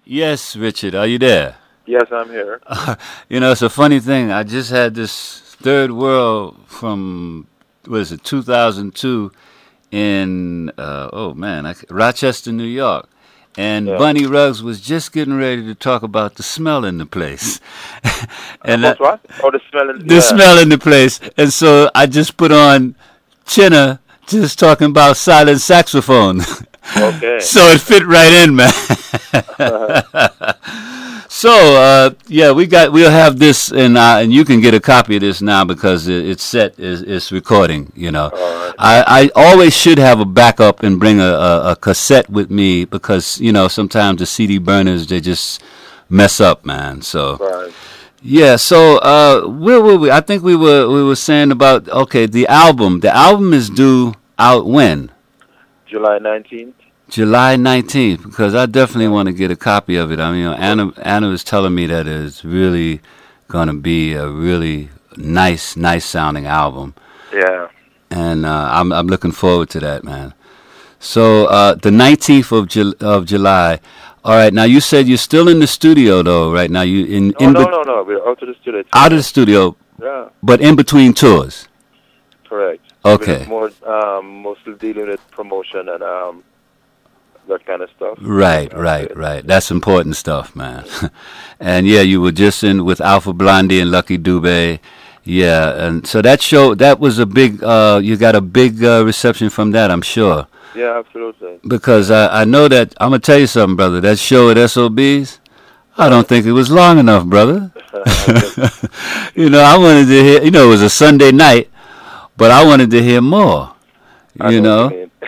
Yes, Richard, are you there? Yes, I'm here. It's a funny thing. I just had this third world from, what is it, 2002 in, oh man, Rochester, New York. And Yeah. Bunny Ruggs was just getting ready to talk about the smell in the place. and About what? Oh, the smelling. the Yeah. smell in the place. And so I just put on Chinna just talking about silent saxophone. Okay. So it fit right in, man. So yeah, we'll have this, and you can get a copy of this now because it's set, it's recording. All right. I always should have a backup and bring a cassette with me because sometimes the CD burners they just mess up, man. So Right. yeah, so where were we? I think we were saying about, okay, the album. The album is due out when? July 19th. July 19th, because I definitely want to get a copy of it. I mean, Anna was telling me that it's really going to be a really nice sounding album. Yeah. And I'm looking forward to that, man. So the 19th of July. All right, now you said you're still in the studio, though, right now. You No. We're out of the studio. out of the studio, Yeah. but in between tours. Correct. Okay. We're more mostly dealing with promotion and that kind of stuff. Right. That's important stuff, man. And yeah, you were just in with Alpha Blondie and Lucky Dube. Yeah, and so that was a big, you got a big reception from that, I'm sure. Yeah, absolutely. Because I know that, I'm going to tell you something, brother, that show at SOB's, I don't think it was long enough, brother. I wanted to hear, it was a Sunday night, but I wanted to hear more, I know what you mean.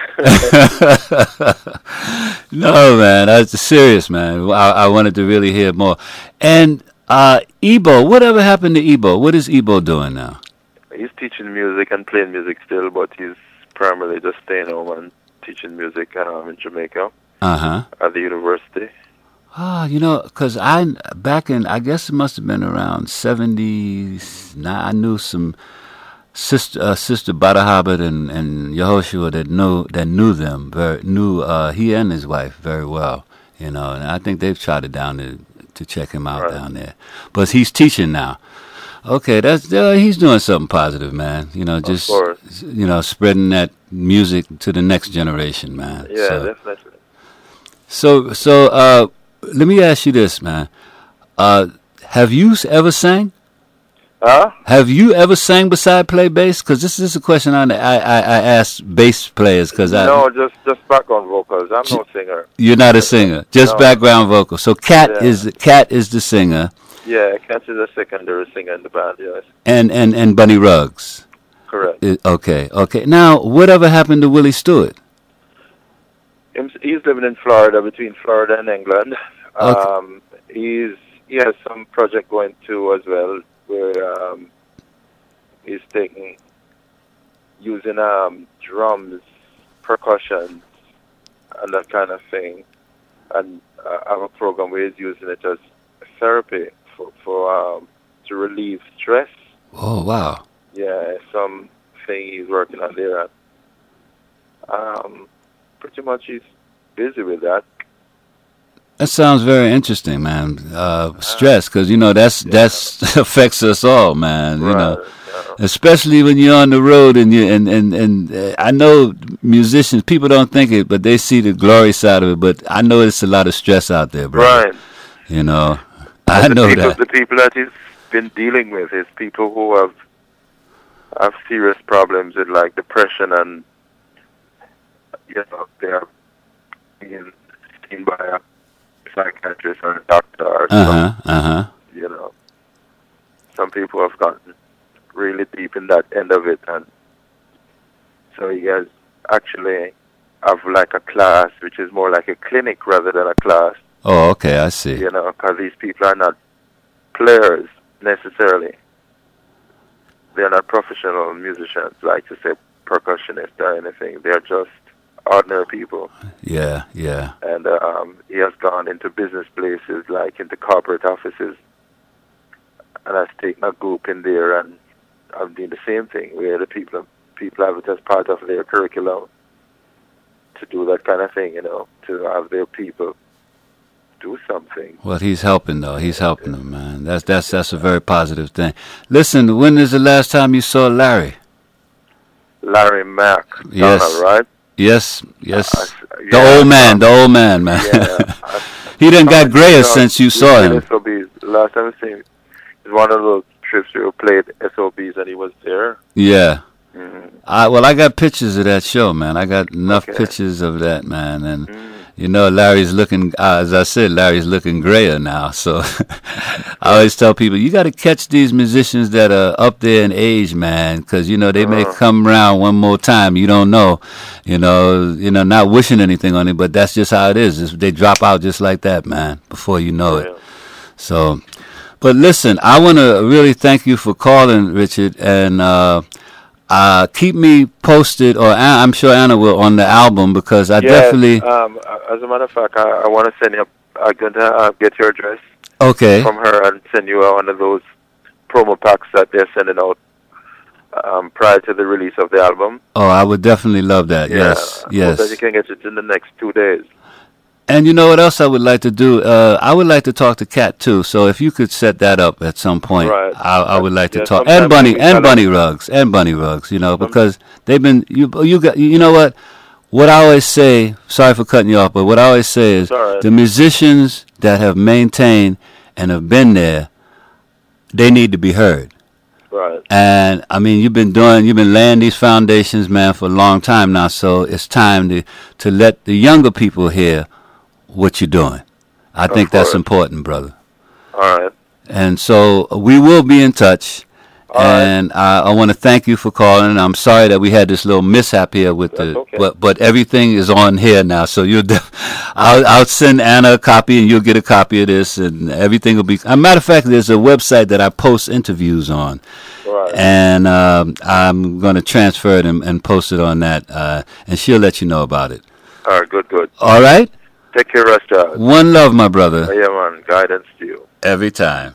No, man, that's serious, man. I wanted to really hear more. And Ebo, whatever happened to Ebo? What is Ebo doing now? He's teaching music and playing music still, but he's primarily just staying home and teaching music in Jamaica at the university. Because I guess it must have been around 79, I knew some Sister Bada Hobbit and Yehoshua that knew them, he and his wife very well, and I think they've tried it down to check him out down there. But he's teaching now. Okay, he's doing something positive, man. Just spreading that music to the next generation, man. Yeah, definitely. So let me ask you this, man. Have you ever sang? Huh? Have you ever sang beside play bass? Because this is a question I ask bass players. No, just background vocals. I'm no singer. You're not a singer, just No. background vocals. So Cat is the singer. Yeah, Cat is a secondary singer in the band. Yes. And Bunny Ruggs. Correct. Okay. Now, whatever happened to Willie Stewart? He's living in Florida, between Florida and England. Okay. He has some project going too as well, where he's using drums, percussion, and that kind of thing, and I have a program where he's using it as therapy for to relieve stress. Oh wow! Yeah, something he's working on there. Pretty much he's busy with that. That sounds very interesting, man. Stress, because that's affects us all, man. Especially when you're on the road and I know musicians, people don't think it, but they see the glory side of it. But I know it's a lot of stress out there, bro. Right. I know that. The people that he's been dealing with is people who have serious problems with like depression, and they are being seen by a psychiatrist or a doctor or some people have gotten really deep in that end of it, and so you guys actually have like a class which is more like a clinic rather than a class. Oh, okay, I see. Because these people are not players necessarily. They're not professional musicians, like to say percussionists or anything. They're just ordinary people. Yeah. And he has gone into business places, like into corporate offices, and has taken a group in there and have doing the same thing, where the people have it as part of their curriculum to do that kind of thing, to have their people do something. Well, he's helping though. He's helping them, man. That's a very positive thing. Listen, when is the last time you saw Larry? Larry Mack, Yes. Donald, right? Yes. Yeah, The old man, man. Yeah. He done got grayer since you saw him. SOBs. Last time I seen him, it was one of those trips we played SOBs and he was there. Yeah. Mm. I got pictures of that show, man. I got enough pictures of that, man. And you know, Larry's looking, as I said, Larry's looking grayer now. So I always tell people, you got to catch these musicians that are up there in age, man, because, you know, they may come around one more time. You don't know, you know, not wishing anything on it, but that's just how it is. They drop out just like that, man, before you know it. So, but listen, I want to really thank you for calling, Richard, and keep me posted, or I'm sure Anna will, on the album, because I definitely... as a matter of fact, I want to send you... I'm going to get your address from her and send you one of those promo packs that they're sending out prior to the release of the album. Oh, I would definitely love that. Yes. I hope that you can get it in the next 2 days. And you know what else I would like to do? I would like to talk to Kat too. So if you could set that up at some point, right. I would like to talk. And Bunny Rugs, you know, because they've been you know what? What I always say, sorry for cutting you off, but what I always say is the musicians that have maintained and have been there, they need to be heard. Right. And I mean, you've been laying these foundations, man, for a long time now. So it's time to let the younger people hear what you're doing. I think that's important, brother. All right. And so we will be in touch. And I want to thank you for calling. I'm sorry that we had this little mishap here with but everything is on here now. So I'll send Anna a copy, and you'll get a copy of this, and everything will be. As a matter of fact, there's a website that I post interviews on, and I'm going to transfer it and post it on that, and she'll let you know about it. All right, good. All right. Take care, Rasta. One love, my brother. Yeah, man. Guidance to you. Every time.